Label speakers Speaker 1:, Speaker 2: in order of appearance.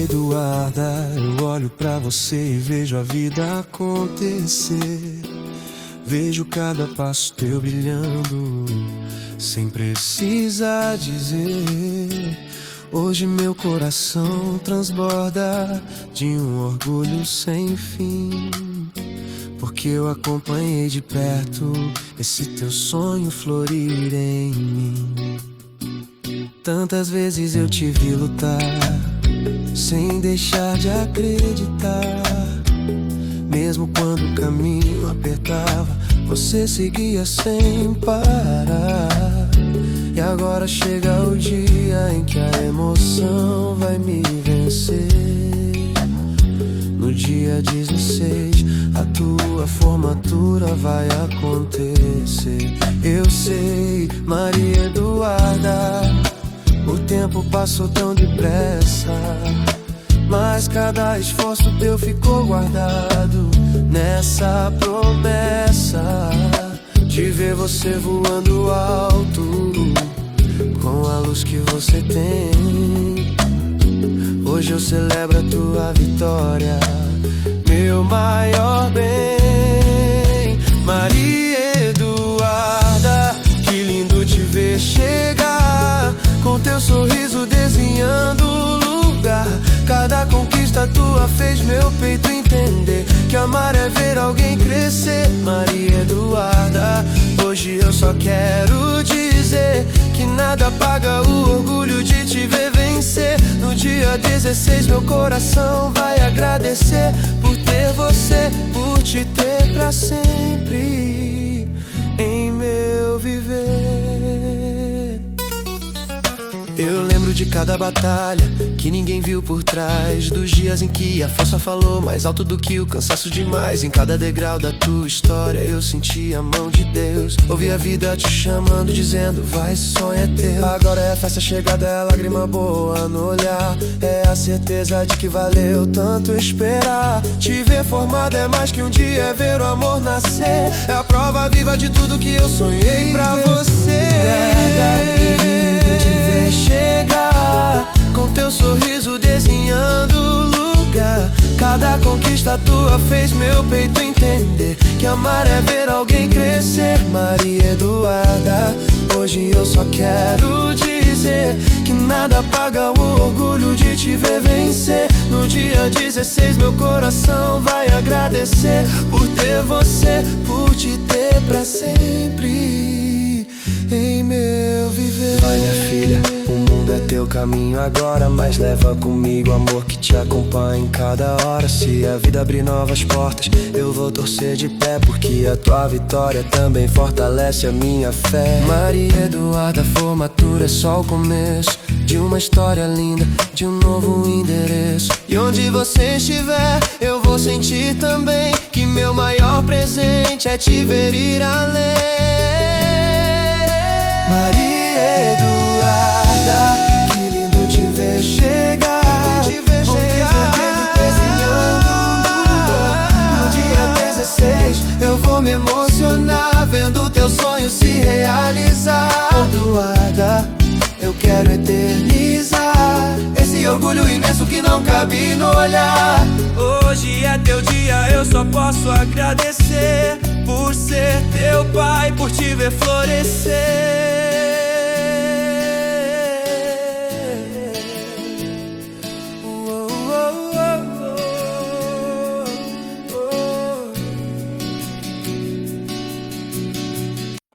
Speaker 1: Eduarda, eu olho pra você e vejo a vida acontecer. Vejo cada passo teu brilhando, sem precisar dizer. Hoje meu coração transborda de um orgulho sem fim, porque eu acompanhei de perto esse teu sonho florir em mim. Tantas vezes eu te vi lutar, sem deixar de acreditar. Mesmo quando o caminho apertava, você seguia sem parar. E agora chega o dia em que a emoção vai me vencer. No dia 16, a tua formatura vai acontecer. Eu sei, Maria Eduarda, o tempo passou tão depressa, mas cada esforço teu ficou guardado nessa promessa de ver você voando alto com a luz que você tem. Hoje eu celebro a tua vitória, meu maior bem. Maria Eduarda, que lindo te ver chegar, com teu sorriso desenhando lugar. Cada conquista tua fez meu peito entender que amar é ver alguém crescer. Maria Eduarda, hoje eu só quero dizer que nada paga o orgulho de te ver vencer. No dia 16 meu coração vai agradecer por ter você, por te ter pra sempre em meu viver. Eu lembro de cada batalha que ninguém viu por trás, dos dias em que a força falou mais alto do que o cansaço demais. Em cada degrau da tua história eu senti a mão de Deus. Ouvi a vida te chamando, dizendo vai, esse sonho é teu. Agora é festa chegada, é lágrima boa no olhar, é a certeza de que valeu tanto esperar. Te ver formada é mais que um dia, é ver o amor nascer. É a prova viva de tudo que eu sonhei pra você. Chegar com teu sorriso desenhando lugar. Cada conquista tua fez meu peito entender que amar é ver alguém crescer. Maria Eduarda, hoje eu só quero dizer que nada paga o orgulho de te ver vencer. No dia 16 meu coração vai agradecer por ter você, por te ter pra sempre em meu viver.
Speaker 2: Vai, minha filha, o mundo é teu caminho agora, mas leva comigo o amor que te acompanha em cada hora. Se a vida abrir novas portas, eu vou torcer de pé, porque a tua vitória também fortalece a minha fé. Maria Eduarda, a formatura é só o começo de uma história linda, de um novo endereço. E onde você estiver, eu vou sentir também que meu maior presente é te ver ir além.
Speaker 1: Maria Eduarda, que lindo te ver chegar, com teu dedo desenhando um no dia 16 eu vou me emocionar vendo teu sonho se realizar. Eduarda, eu quero eternizar esse orgulho imenso que não cabe no olhar.
Speaker 3: Hoje é teu dia, eu só posso agradecer por ser teu pai, por te ver florescer.